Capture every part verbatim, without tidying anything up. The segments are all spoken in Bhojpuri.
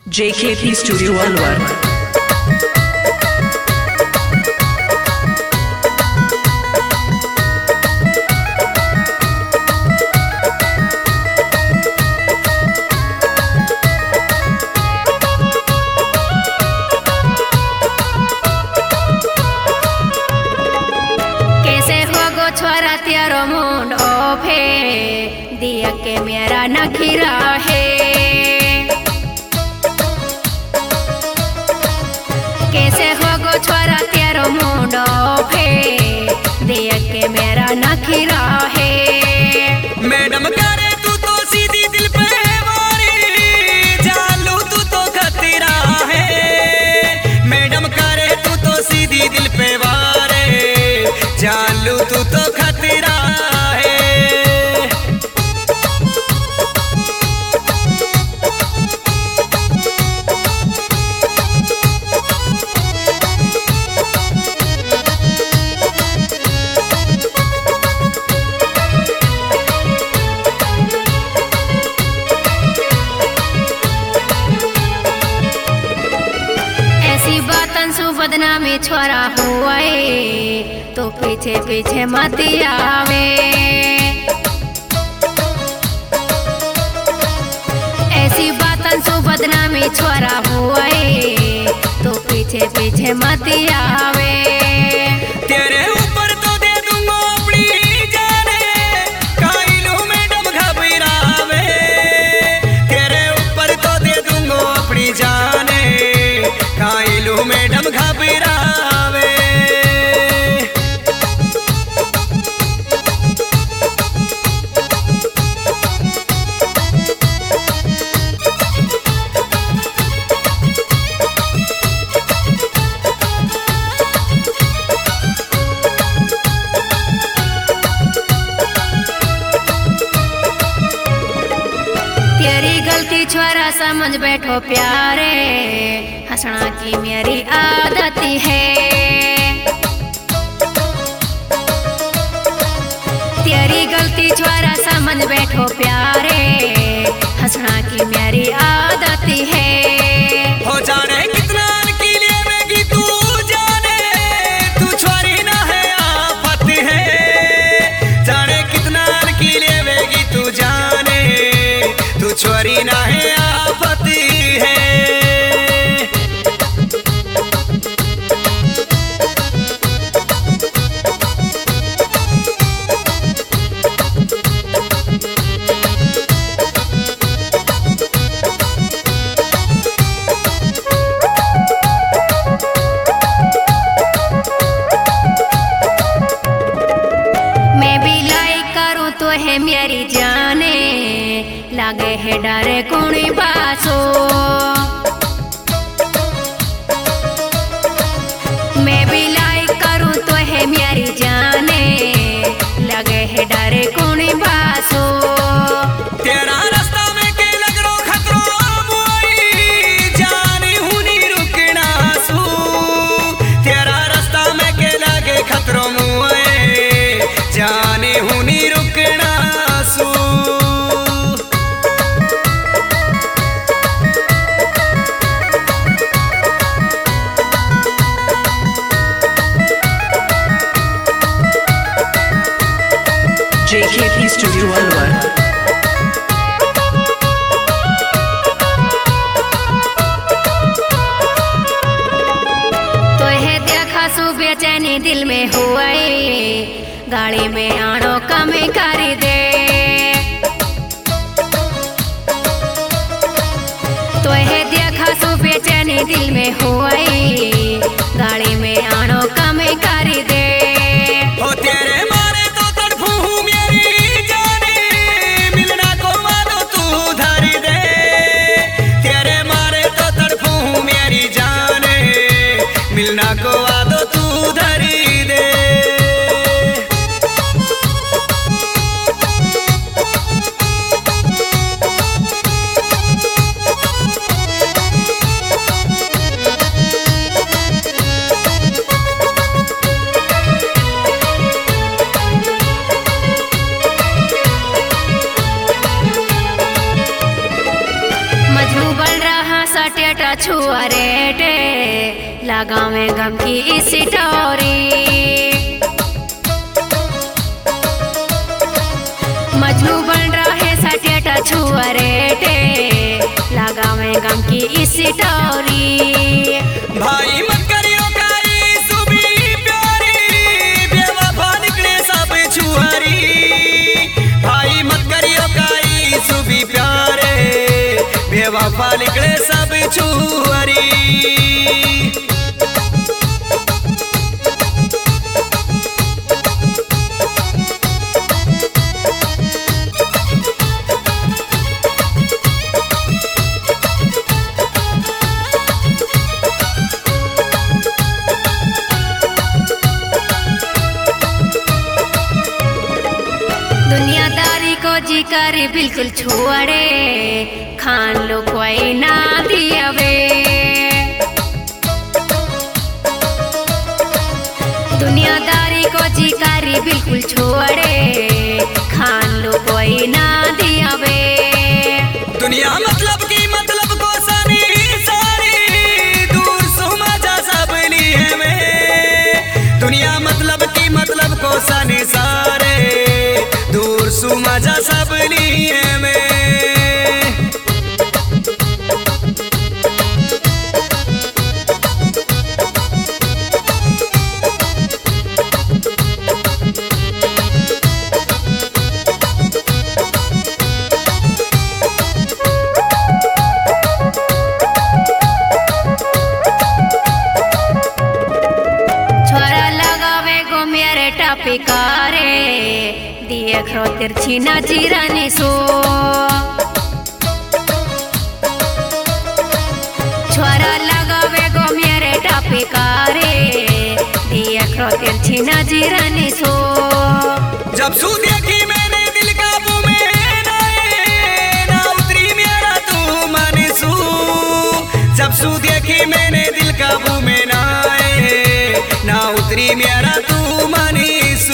J K P Studio Alwar. छोरा तेरो मुंड ओफे दिया के मेरा नखीरा है। कैसे हो गो छोरा तेरो मुंड ओफे दिया के मेरा नखीरा है। मैडम करे तू तो सीधी दिल पे मारी चालू तू तो खतरा है। मैडम करे तू तो सीधी दिल पे वारे चालू तू तो खतरा है। ऐसी बातन सु बदनामी छोरा हुआ तो पीछे पीछे मत आवे। ऐसी बातन सु बदनामी छोरा हुआ तो पीछे पीछे मत आवे। तेरे ऊपर तो दे दूंगा अपनी जाने काइलू मैडम घबरावे। तेरे ऊपर तो दे दूंगा अपनी जाने काइलू मैडम घबरावे। तेरी गलती छोरा समझ बैठो प्यारे हंसना की मेरी आदत है। तेरी गलती छोरा समझ बैठो प्यारे हंसना की मेरी आदत है। हो जाने कितना की लेवेगी तू जाने तू छोरी ना है आफत है। जाने कितना की लेवेगी तू जाने तू छोरी ना है आफत है। तो है मेरी जाने लागे है डरे कुणी बासो। मैं भी लाइक करूं तो है मेरी जाने लगे है डरे कुणी बासो। तेरा रास्ता में के लगरो खतरो मोई जानी हुनी रुकना सू। तेरा रास्ता में के लगे खतरो मोई जानी हुनी रुकना सू। J K P Studio Alwar. तो है देखा सु बेचैनी दिल में हुआ गाड़ी में आनो कमी कर दे। तो है देखा सु बेचैनी दिल में हुआ गाड़ी में आनो कमी कर दे। हो तेरे मारे तो तड़फू हूँ मेरी जाने मिलना को वादो तू धरी दे। तेरे मारे तो तड़फू हूँ मेरी जाने मिलना को वादो तू धरी दे। सटा छुआ रेटे लगावे गम की स्टोरी। मजनू बन रहे सटेटा छुआ रेटे लगावे गम की स्टोरी। भाई मत करियो काई सुबी प्यारी बेवफा निकले सब छुहारी। भाई मत करियो काई सुबी प्यारे बेवफा निकले सब छुहारी। दुनियादारी को जी करे बिल्कुल छोड़े खान लो कोई ना दियावे। दुनियादारी को जी करे बिल्कुल छोड़े खान लो कोई ना दियावे। दुनिया मतलब की मतलब को सनी सारी दूर सुमजा सब लिए में। दुनिया मतलब की मतलब को सनी सारे दूर सुमजा सब लिए में। छोरा लगावे गो मेरे टपिकारे दिए खो तिरछी नजीरानी सो। छोरा लगावे गो मेरे टपिकारे दिए खो तिरछी नजीरानी सो। जब सू देखी मैंने दिल काबू में नाए ना उतरी मेरा तू मन सू। जब सू देखी मैंने दिल काबू में नाए ना उतरी मेरा तू मन सू।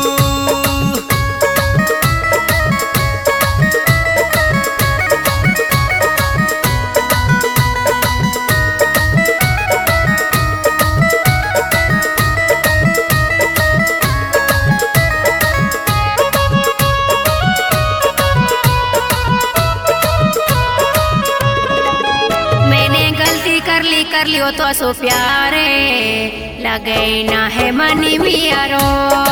मैंने गलती कर ली कर लियो तो सो प्यारे लगे ना है मनी मियारो।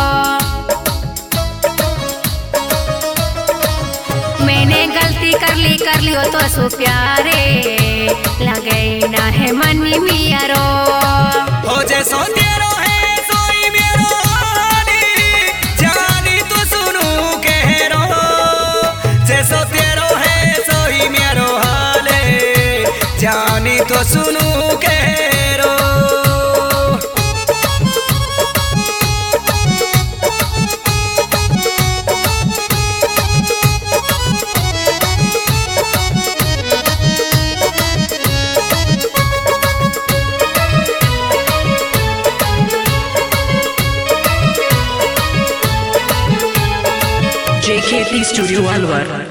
मैंने गलती कर ली कर लियो तो सो प्यारे लगे ना है मनी मियारो। हो जैसो तेरो है सोई मेरो हाली जानी तो सुनू कह रो। जैसो तेरो है सोई मेरो हाले जानी तो सुनू कह रो। J K P Studio Alwar.